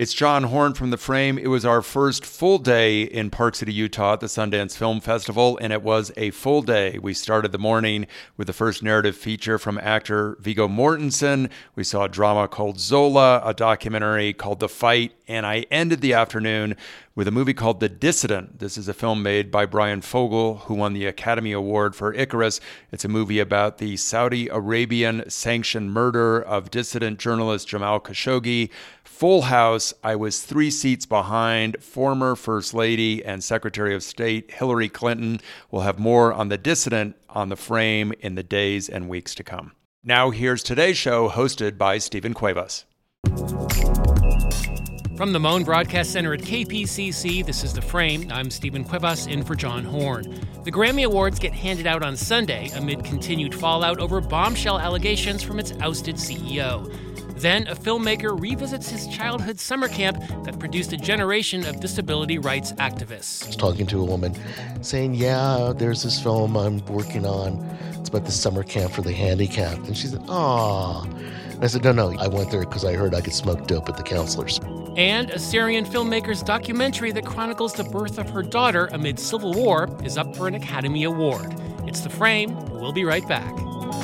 It's John Horn from The Frame. It was our first full day in Park City, Utah at the Sundance Film Festival, and it was a full day. We started the morning with the first narrative feature from actor Viggo Mortensen. We saw a drama called Zola, a documentary called The Fight, and I ended the afternoon with a movie called The Dissident. This is a film made by Brian Fogel, who won the Academy Award for Icarus. It's a movie about the Saudi Arabian sanctioned murder of dissident journalist Jamal Khashoggi. Full house. I was 3 seats behind former First Lady and Secretary of State Hillary Clinton. We'll have more on The Dissident on The Frame in the days and weeks to come. Now here's today's show, hosted by Stephen Cuevas. From the Moan Broadcast Center at KPCC, this is The Frame. I'm Stephen Cuevas, in for John Horn. The Grammy Awards get handed out on Sunday amid continued fallout over bombshell allegations from its ousted CEO. Then, a filmmaker revisits his childhood summer camp that produced a generation of disability rights activists. I was talking to a woman saying, yeah, there's this film I'm working on. It's about the summer camp for the handicapped. And she said, aw. And I said, no, I went there because I heard I could smoke dope at the counselors. And a Syrian filmmaker's documentary that chronicles the birth of her daughter amid civil war is up for an Academy Award. It's The Frame. We'll be right back.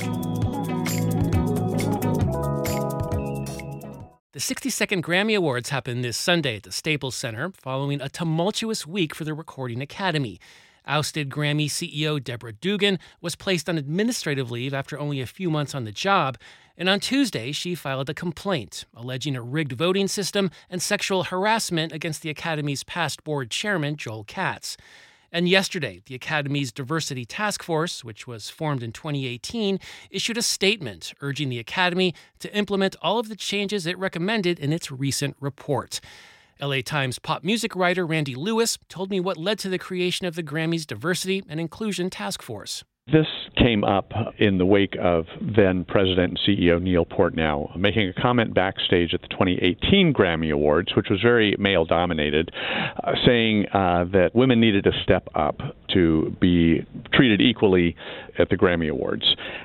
The 62nd Grammy Awards happened this Sunday at the Staples Center, following a tumultuous week for the Recording Academy. Ousted Grammy CEO Deborah Dugan was placed on administrative leave after only a few months on the job, and on Tuesday she filed a complaint alleging a rigged voting system and sexual harassment against the Academy's past board chairman, Joel Katz. And yesterday, the Academy's Diversity Task Force, which was formed in 2018, issued a statement urging the Academy to implement all of the changes it recommended in its recent report. LA Times pop music writer Randy Lewis told me what led to the creation of the Grammy's Diversity and Inclusion Task Force. This came up in the wake of then President and CEO Neil Portnow making a comment backstage at the 2018 Grammy Awards, which was very male-dominated, saying that women needed to step up to be treated equally at the Grammy Awards.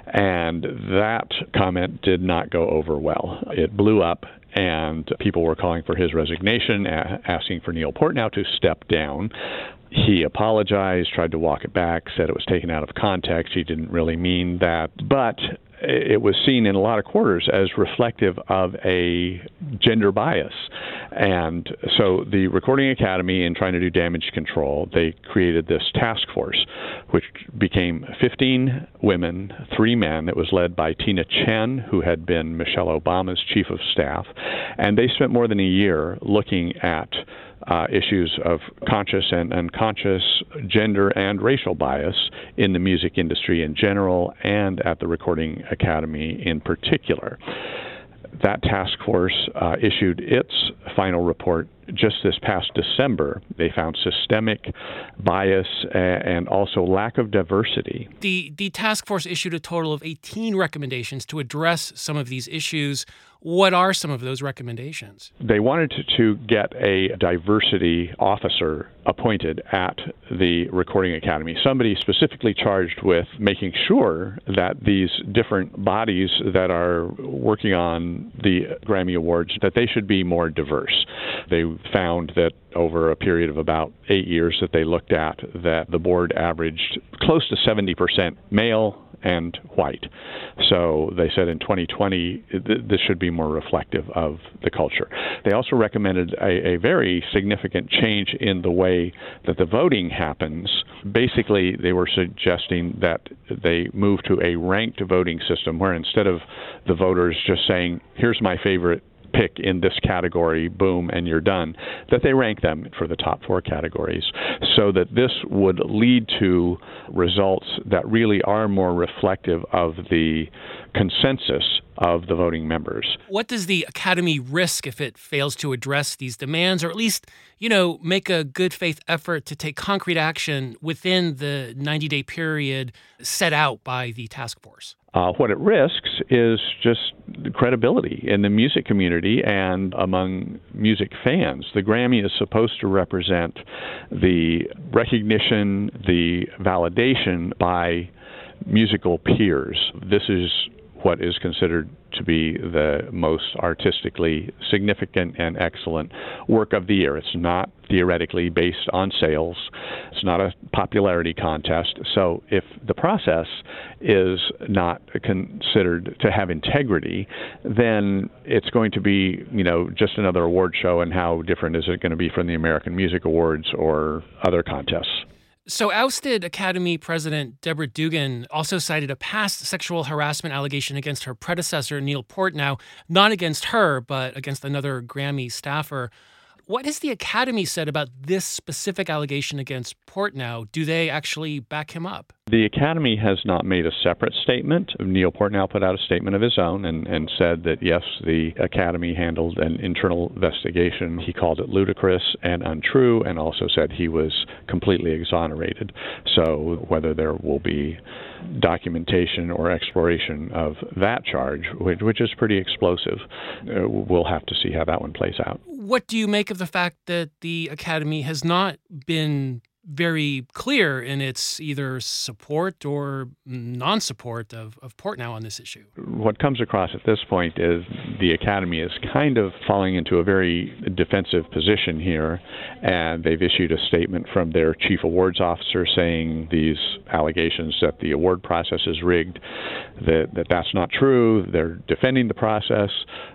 And that comment did not go over well. It blew up, and people were calling for his resignation, asking for Neil Portnow to step down. He apologized, tried to walk it back, said it was taken out of context. He didn't really mean that. But it was seen in a lot of quarters as reflective of a gender bias. And so the Recording Academy, in trying to do damage control, they created this task force, which became 15 women, 3 men. It was led by Tina Chen, who had been Michelle Obama's chief of staff. And they spent more than a year looking at issues of conscious and unconscious gender and racial bias in the music industry in general and at the Recording Academy in particular. That task force issued its final report just this past December. They found systemic bias and also lack of diversity. The task force issued a total of 18 recommendations to address some of these issues. What are some of those recommendations? They wanted to get a diversity officer appointed at the Recording Academy, somebody specifically charged with making sure that these different bodies that are working on the Grammy Awards, that they should be more diverse. They found that over a period of about 8 years that they looked at, that the board averaged close to 70% male and white. So they said in 2020, this should be more reflective of the culture. They also recommended a very significant change in the way that the voting happens. Basically, they were suggesting that they move to a ranked voting system where instead of the voters just saying, here's my favorite pick in this category, boom, and you're done, that they rank them for the top 4 categories so that this would lead to results that really are more reflective of the consensus of the voting members. What does the Academy risk if it fails to address these demands, or at least, make a good faith effort to take concrete action within the 90-day period set out by the task force? What it risks is just credibility in the music community and among music fans. The Grammy is supposed to represent the recognition, the validation by musical peers. This is what is considered to be the most artistically significant and excellent work of the year. It's not theoretically based on sales. It's not a popularity contest. So if the process is not considered to have integrity, then it's going to be, just another award show, and how different is it going to be from the American Music Awards or other contests? So ousted Academy President Deborah Dugan also cited a past sexual harassment allegation against her predecessor, Neil Portnow, not against her, but against another Grammy staffer. What has the Academy said about this specific allegation against Portnow? Do they actually back him up? The Academy has not made a separate statement. Neil Portnow put out a statement of his own and said that, yes, the Academy handled an internal investigation. He called it ludicrous and untrue, and also said he was completely exonerated. So whether there will be documentation or exploration of that charge, which is pretty explosive, we'll have to see how that one plays out. What do you make of the fact that the Academy has not been very clear in its either support or non-support of Portnow on this issue? What comes across at this point is the Academy is kind of falling into a very defensive position here, and they've issued a statement from their chief awards officer saying these allegations that the award process is rigged, that's not true. They're defending the process.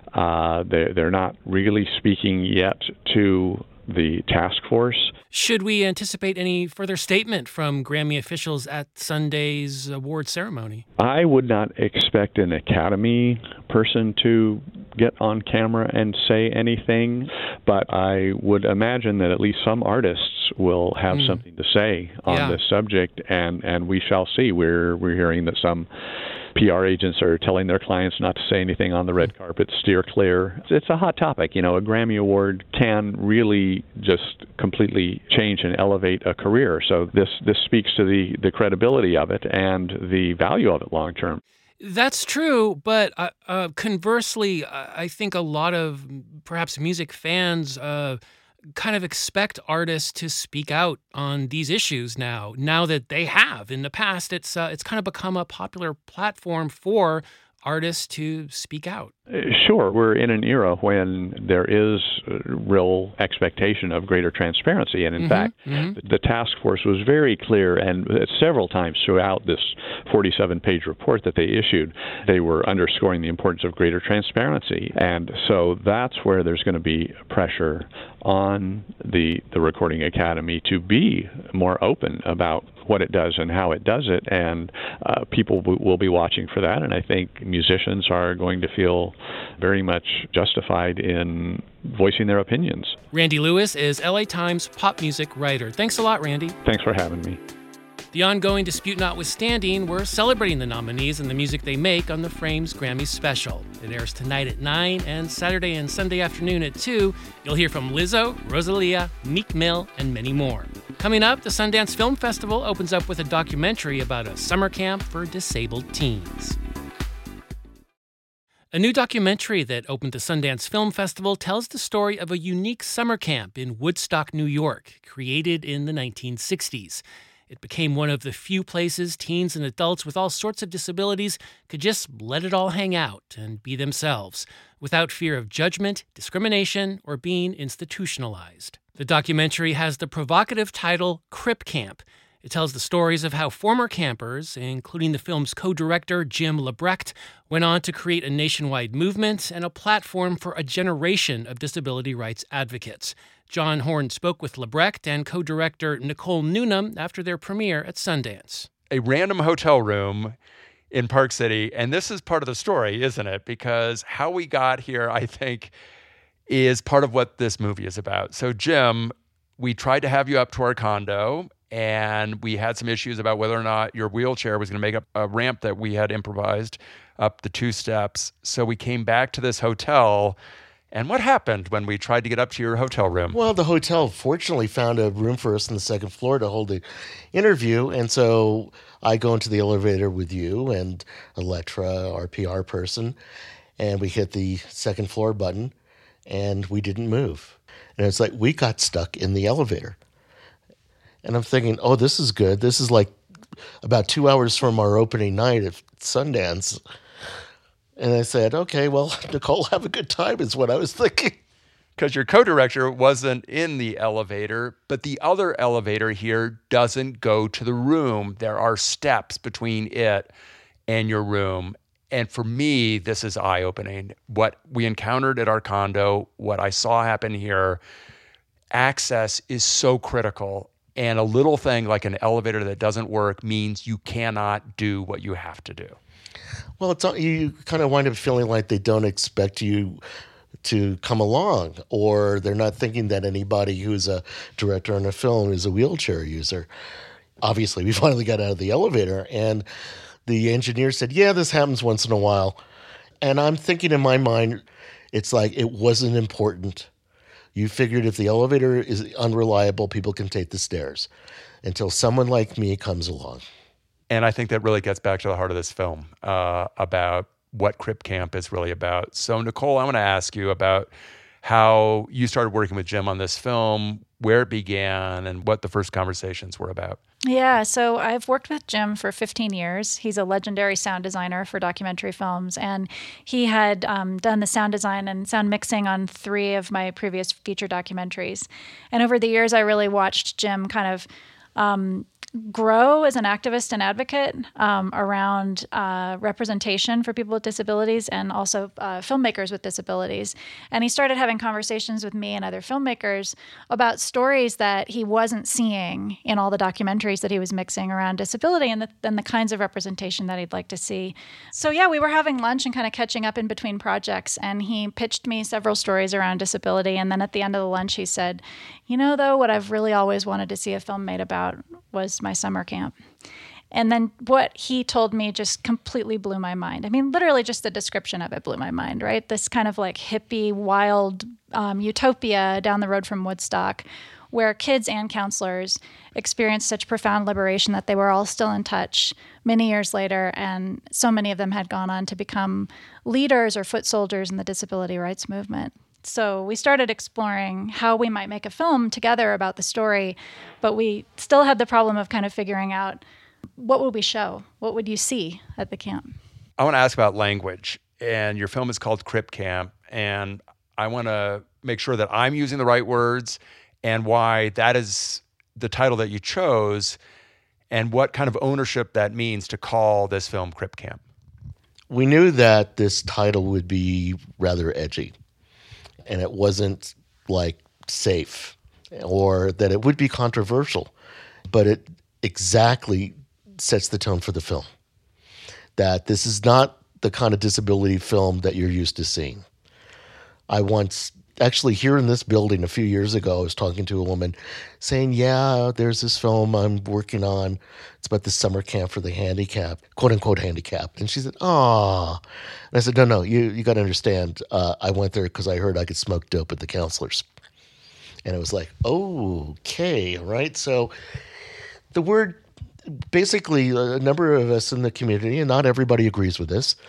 They're not really speaking yet to the task force. Should we anticipate any further statement from Grammy officials at Sunday's award ceremony? I would not expect an Academy person to get on camera and say anything, but I would imagine that at least some artists will have something to say on this subject, and we shall see. We're hearing that some PR agents are telling their clients not to say anything on the red carpet, steer clear. It's a hot topic. A Grammy Award can really just completely change and elevate a career. So this speaks to the credibility of it and the value of it long term. That's true, but conversely, I think a lot of perhaps music fans kind of expect artists to speak out on these issues now that they have. In the past, it's kind of become a popular platform for artists to speak out. Sure. We're in an era when there is real expectation of greater transparency. And in fact, the task force was very clear, and several times throughout this 47-page report that they issued, they were underscoring the importance of greater transparency. And so that's where there's going to be pressure on the Recording Academy to be more open about what it does and how it does it, and people will be watching for that. And I think musicians are going to feel very much justified in voicing their opinions. Randy Lewis is LA Times pop music writer. Thanks a lot, Randy. Thanks for having me. The ongoing dispute notwithstanding, we're celebrating the nominees and the music they make on the Frames Grammy Special. It airs tonight at 9 and Saturday and Sunday afternoon at 2. You'll hear from Lizzo, Rosalia, Meek Mill, and many more. Coming up, the Sundance Film Festival opens up with a documentary about a summer camp for disabled teens. A new documentary that opened the Sundance Film Festival tells the story of a unique summer camp in Woodstock, New York, created in the 1960s. It became one of the few places teens and adults with all sorts of disabilities could just let it all hang out and be themselves, without fear of judgment, discrimination, or being institutionalized. The documentary has the provocative title Crip Camp. It tells the stories of how former campers, including the film's co-director Jim Lebrecht, went on to create a nationwide movement and a platform for a generation of disability rights advocates. John Horn spoke with Lebrecht and co-director Nicole Newnham after their premiere at Sundance. A random hotel room in Park City, and this is part of the story, isn't it? Because how we got here, I think, is part of what this movie is about. So, Jim, we tried to have you up to our condo, and we had some issues about whether or not your wheelchair was going to make up a ramp that we had improvised up the 2 steps. So we came back to this hotel. And what happened when we tried to get up to your hotel room? Well, the hotel fortunately found a room for us on the 2nd floor to hold the interview. And so I go into the elevator with you and Electra, our PR person, and we hit the 2nd floor button, and we didn't move. And it's like we got stuck in the elevator. And I'm thinking, oh, this is good. This is like about 2 hours from our opening night at Sundance. And I said, okay, well, Nicole, have a good time is what I was thinking. Because your co-director wasn't in the elevator, but the other elevator here doesn't go to the room. There are steps between it and your room. And for me, this is eye-opening. What we encountered at our condo, what I saw happen here, access is so critical. And a little thing like an elevator that doesn't work means you cannot do what you have to do. Well, you kind of wind up feeling like they don't expect you to come along, or they're not thinking that anybody who's a director in a film is a wheelchair user. Obviously, we finally got out of the elevator, and the engineer said, yeah, this happens once in a while. And I'm thinking in my mind, it's like it wasn't important. You figured if the elevator is unreliable, people can take the stairs until someone like me comes along. And I think that really gets back to the heart of this film, about what Crip Camp is really about. So, Nicole, I want to ask you about how you started working with Jim on this film, where it began, and what the first conversations were about. Yeah, so I've worked with Jim for 15 years. He's a legendary sound designer for documentary films, and he had done the sound design and sound mixing on 3 of my previous feature documentaries. And over the years, I really watched Jim kind of grow as an activist and advocate around representation for people with disabilities and also filmmakers with disabilities. And he started having conversations with me and other filmmakers about stories that he wasn't seeing in all the documentaries that he was mixing around disability and the kinds of representation that he'd like to see. So yeah, we were having lunch and kind of catching up in between projects, and he pitched me several stories around disability. And then at the end of the lunch, he said, you know, though, what I've really always wanted to see a film made about was my summer camp. And then what he told me just completely blew my mind. I mean, literally just the description of it blew my mind, right? This kind of like hippie, wild utopia down the road from Woodstock, where kids and counselors experienced such profound liberation that they were all still in touch many years later. And so many of them had gone on to become leaders or foot soldiers in the disability rights movement. So we started exploring how we might make a film together about the story, but we still had the problem of kind of figuring out what would we show? What would you see at the camp? I want to ask about language. And your film is called Crip Camp. And I want to make sure that I'm using the right words and why that is the title that you chose and what kind of ownership that means to call this film Crip Camp. We knew that this title would be rather edgy, and it wasn't like safe, or that it would be controversial, but it exactly sets the tone for the film. That this is not the kind of disability film that you're used to seeing. I once, actually here in this building a few years ago, I was talking to a woman saying, yeah, there's this film I'm working on. It's about the summer camp for the handicapped, quote unquote handicapped. And she said, "Ah." And I said, no, you got to understand. I went there because I heard I could smoke dope at the counselors. And it was like, oh, okay, all right. So the word, basically a number of us in the community, and not everybody agrees with this,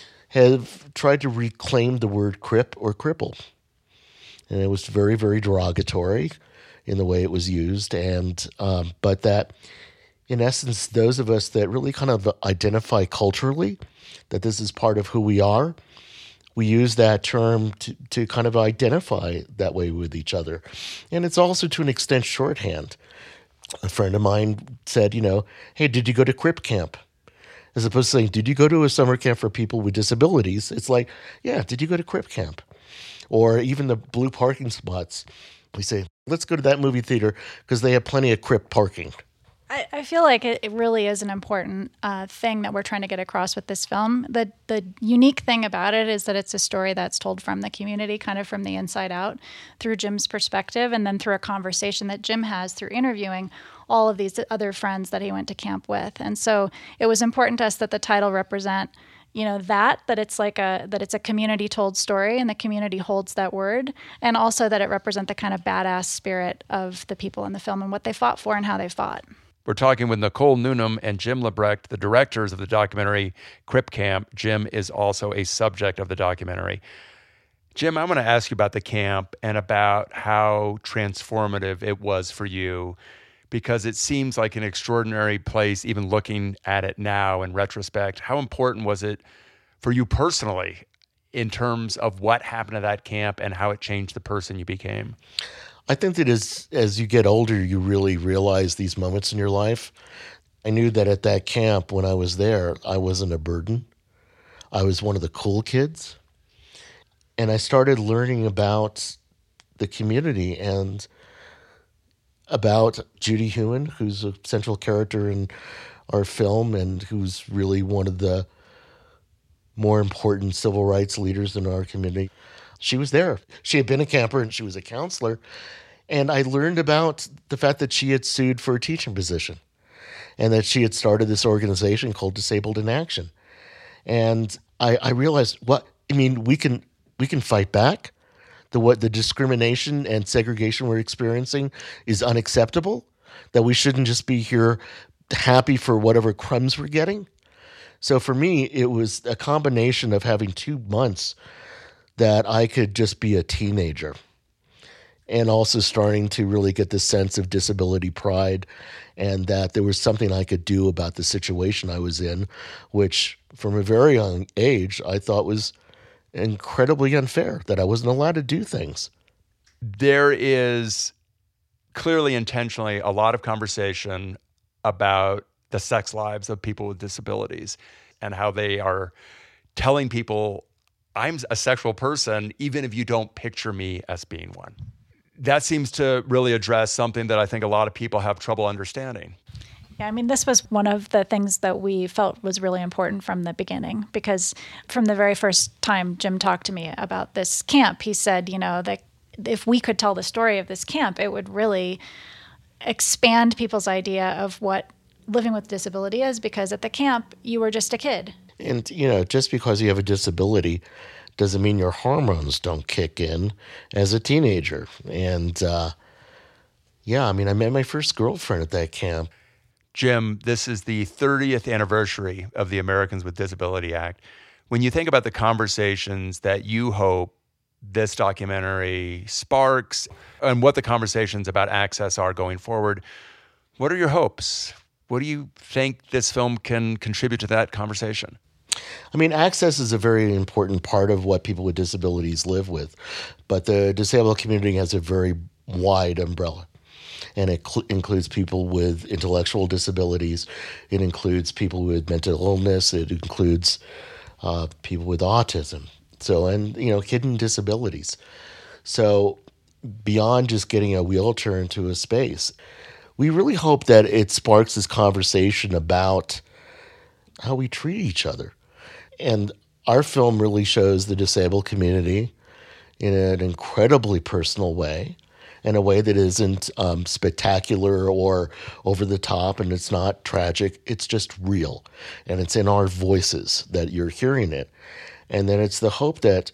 have tried to reclaim the word crip or cripple. And it was very, very derogatory in the way it was used. And but that, in essence, those of us that really kind of identify culturally that this is part of who we are, we use that term to kind of identify that way with each other. And it's also to an extent shorthand. A friend of mine said, hey, did you go to Crip Camp? As opposed to saying, did you go to a summer camp for people with disabilities? It's like, yeah, did you go to Crip Camp? Or even the blue parking spots. We say, let's go to that movie theater because they have plenty of Crip parking. I feel like it really is an important thing that we're trying to get across with this film. The unique thing about it is that it's a story that's told from the community, kind of from the inside out, through Jim's perspective, and then through a conversation that Jim has through interviewing all of these other friends that he went to camp with. And so it was important to us that the title represent that it's a community told story and the community holds that word, and also that it represent the kind of badass spirit of the people in the film and what they fought for and how they fought. We're talking with Nicole Newnham and Jim Lebrecht, the directors of the documentary Crip Camp. Jim is also a subject of the documentary. Jim, I want to ask you about the camp and about how transformative it was for you, because it seems like an extraordinary place, even looking at it now in retrospect. How important was it for you personally in terms of what happened at that camp and how it changed the person you became? I think that as you get older, you really realize these moments in your life. I knew that at that camp when I was there, I wasn't a burden. I was one of the cool kids. And I started learning about the community and about Judy Hewen, who's a central character in our film and who's really one of the more important civil rights leaders in our community. She was there. She had been a camper and she was a counselor. And I learned about the fact that she had sued for a teaching position and that she had started this organization called Disabled in Action. And I realized, we can fight back. The discrimination and segregation we're experiencing is unacceptable, that we shouldn't just be here happy for whatever crumbs we're getting. So for me, it was a combination of having 2 months that I could just be a teenager and also starting to really get this sense of disability pride and that there was something I could do about the situation I was in, which from a very young age, I thought was incredibly unfair, that I wasn't allowed to do things. There is clearly intentionally a lot of conversation about the sex lives of people with disabilities and how they are telling people, I'm a sexual person, even if you don't picture me as being one. That seems to really address something that I think a lot of people have trouble understanding. Yeah, this was one of the things that we felt was really important from the beginning, because from the very first time Jim talked to me about this camp, he said, that if we could tell the story of this camp, it would really expand people's idea of what living with disability is, because at the camp, you were just a kid. And, just because you have a disability doesn't mean your hormones don't kick in as a teenager. And, I met my first girlfriend at that camp. Jim, this is the 30th anniversary of the Americans with Disability Act. When you think about the conversations that you hope this documentary sparks and what the conversations about access are going forward, what are your hopes? What do you think this film can contribute to that conversation? Access is a very important part of what people with disabilities live with, but the disabled community has a very wide umbrella. And it includes people with intellectual disabilities. It includes people with mental illness. It includes people with autism. And hidden disabilities. So beyond just getting a wheelchair into a space, we really hope that it sparks this conversation about how we treat each other. And our film really shows the disabled community in an incredibly personal way, in a way that isn't spectacular or over the top, and it's not tragic. It's just real, and it's in our voices that you're hearing it. And then it's the hope that,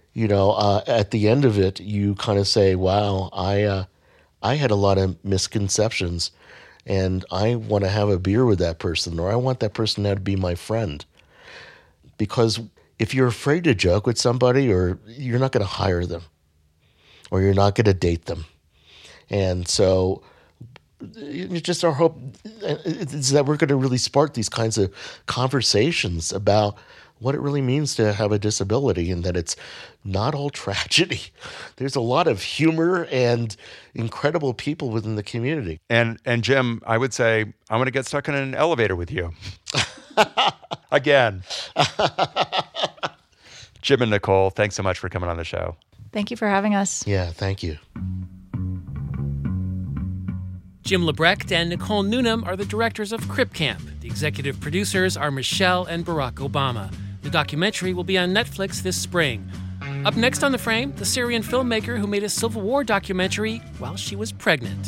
at the end of it, you kind of say, wow, I had a lot of misconceptions, and I want to have a beer with that person, or I want that person now to be my friend. Because if you're afraid to joke with somebody, or you're not going to hire them, or you're not going to date them. And so it's just our hope is that we're going to really spark these kinds of conversations about what it really means to have a disability, and that it's not all tragedy. There's a lot of humor and incredible people within the community. And Jim, I would say I'm going to get stuck in an elevator with you. Again. Jim and Nicole, thanks so much for coming on the show. Thank you for having us. Yeah, thank you. Jim Lebrecht and Nicole Newnham are the directors of Crip Camp. The executive producers are Michelle and Barack Obama. The documentary will be on Netflix this spring. Up next on The Frame, the Syrian filmmaker who made a Civil War documentary while she was pregnant.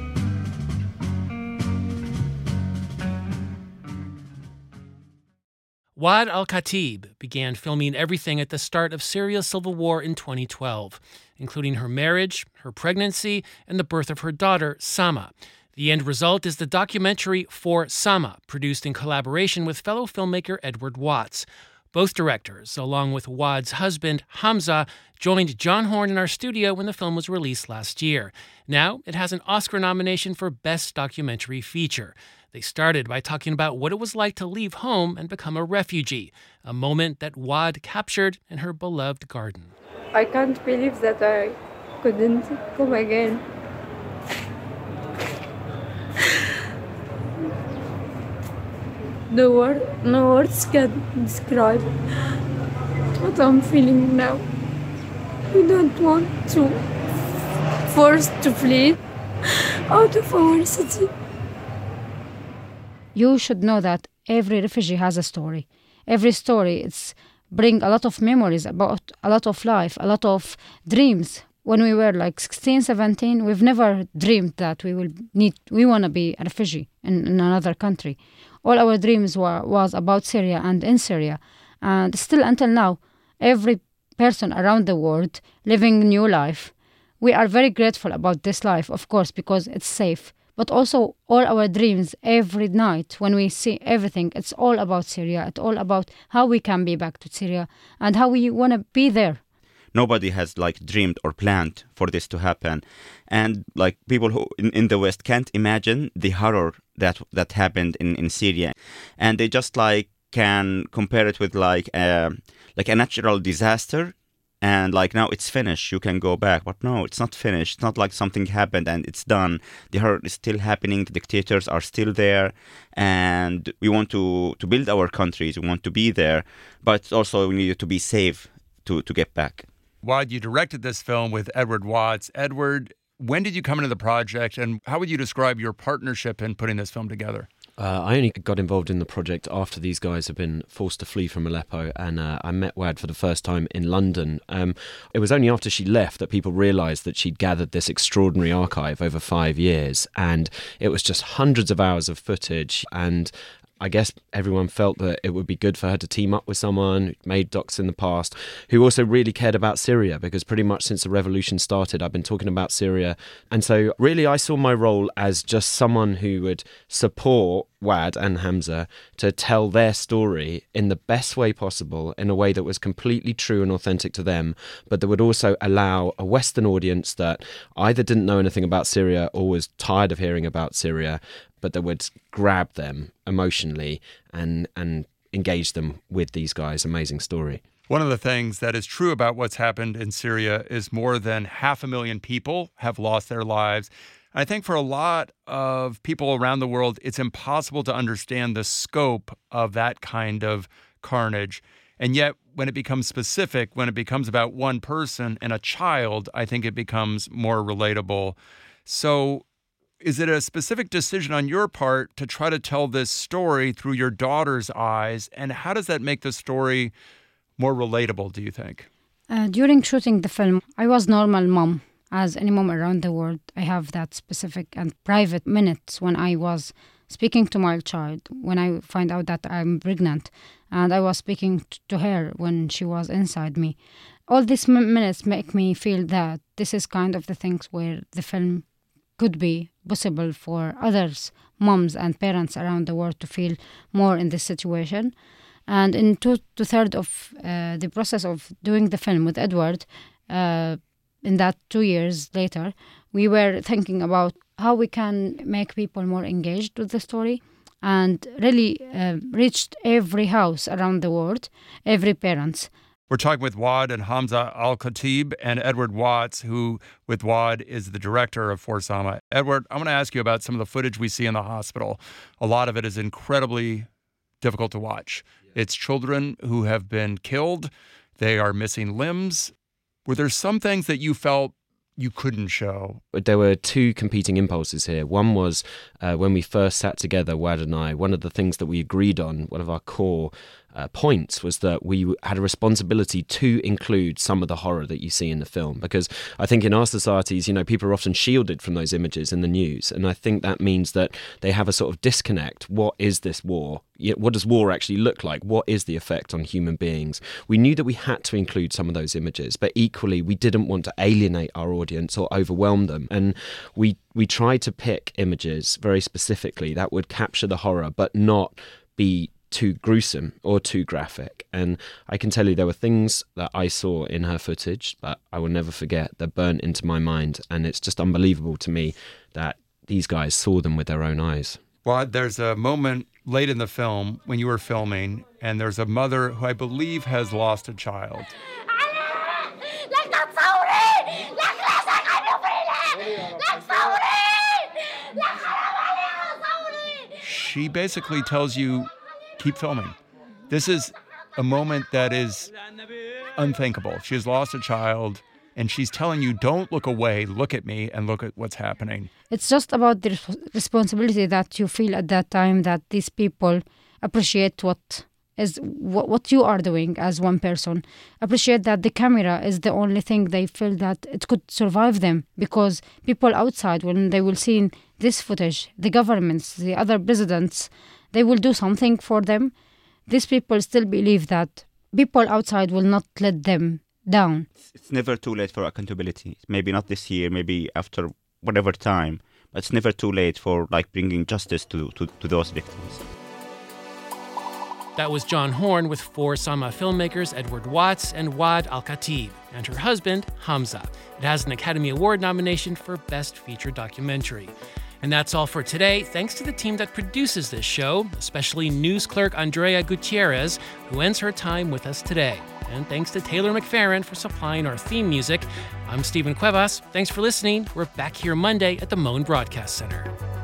Wad al-Khatib began filming everything at the start of Syria's civil war in 2012, including her marriage, her pregnancy, and the birth of her daughter, Sama. The end result is the documentary For Sama, produced in collaboration with fellow filmmaker Edward Watts. Both directors, along with Wad's husband, Hamza, joined John Horn in our studio when the film was released last year. Now it has an Oscar nomination for Best Documentary Feature. They started by talking about what it was like to leave home and become a refugee, a moment that Wad captured in her beloved garden. I can't believe that I couldn't come again. No words can describe what I'm feeling now. We don't want to forced to flee out of our city. You should know that every refugee has a story. Every story bring a lot of memories about a lot of life, a lot of dreams. When we were like 16, 17, we've never dreamed that we want to be a refugee in another country. All our dreams was about Syria and in Syria. And still until now, every person around the world living a new life. We are very grateful about this life, of course, because it's safe. But also all our dreams every night when we see everything, it's all about Syria. It's all about how we can be back to Syria and how we want to be there. Nobody has dreamed or planned for this to happen. And people who in the West can't imagine the horror that happened in Syria. And they just can compare it with a natural disaster. And now it's finished, you can go back. But no, it's not finished. It's not like something happened and it's done. The horror is still happening. The dictators are still there. And we want to build our countries. We want to be there. But also we need to be safe to get back. Wad, you directed this film with Edward Watts. Edward, when did you come into the project and how would you describe your partnership in putting this film together? I only got involved in the project after these guys had been forced to flee from Aleppo, and I met Wad for the first time in London. It was only after she left that people realised that she'd gathered this extraordinary archive over 5 years, and it was just hundreds of hours of footage, and I guess everyone felt that it would be good for her to team up with someone who'd made docs in the past, who also really cared about Syria, because pretty much since the revolution started, I've been talking about Syria. And so really I saw my role as just someone who would support Wad and Hamza to tell their story in the best way possible, in a way that was completely true and authentic to them, but that would also allow a Western audience that either didn't know anything about Syria or was tired of hearing about Syria, but that would grab them emotionally and engage them with these guys' amazing story. One of the things that is true about what's happened in Syria is more than 500,000 people have lost their lives. I think for a lot of people around the world, it's impossible to understand the scope of that kind of carnage. And yet, when it becomes specific, when it becomes about one person and a child, I think it becomes more relatable. So is it a specific decision on your part to try to tell this story through your daughter's eyes? And how does that make the story more relatable, do you think? During shooting the film, I was normal mom. As any mom around the world, I have that specific and private minutes when I was speaking to my child, when I find out that I'm pregnant, and I was speaking to her when she was inside me. All these minutes make me feel that this is kind of the things where the film could be possible for others, moms and parents around the world, to feel more in this situation. And in two-thirds of the process of doing the film with Edward, in that 2 years later, we were thinking about how we can make people more engaged with the story and really reached every house around the world, every parent. We're talking with Wad and Hamza Al-Khatib and Edward Watts, who, with Wad, is the director of For Sama. Edward, I want to ask you about some of the footage we see in the hospital. A lot of it is incredibly difficult to watch. It's children who have been killed. They are missing limbs. Were there some things that you felt you couldn't show? There were two competing impulses here. One was when we first sat together, Wad and I, one of the things that we agreed on, one of our core points, was that we had a responsibility to include some of the horror that you see in the film, because I think in our societies, people are often shielded from those images in the news, and I think that means that they have a sort of disconnect. What is this war? What does war actually look like? What is the effect on human beings? We knew that we had to include some of those images, but equally we didn't want to alienate our audience or overwhelm them, and we tried to pick images very specifically that would capture the horror but not be too gruesome or too graphic. And I can tell you there were things that I saw in her footage that I will never forget, that burnt into my mind, and it's just unbelievable to me that these guys saw them with their own eyes. Well, there's a moment late in the film when you were filming, and there's a mother who I believe has lost a child. She basically tells you, keep filming. This is a moment that is unthinkable. She has lost a child, and she's telling you, don't look away, look at me, and look at what's happening. It's just about the responsibility that you feel at that time, that these people appreciate what you are doing as one person. Appreciate that the camera is the only thing they feel that it could survive them, because people outside, when they will see this footage, the governments, the other presidents, they will do something for them. These people still believe that people outside will not let them down. It's never too late for accountability. Maybe not this year, maybe after whatever time, but it's never too late for bringing justice to those victims. That was John Horn with 4 Sama filmmakers Edward Watts and Wad Al-Khatib, and her husband, Hamza. It has an Academy Award nomination for Best Feature Documentary. And that's all for today. Thanks to the team that produces this show, especially news clerk Andrea Gutierrez, who ends her time with us today. And thanks to Taylor McFerrin for supplying our theme music. I'm Stephen Cuevas. Thanks for listening. We're back here Monday at the Moen Broadcast Center.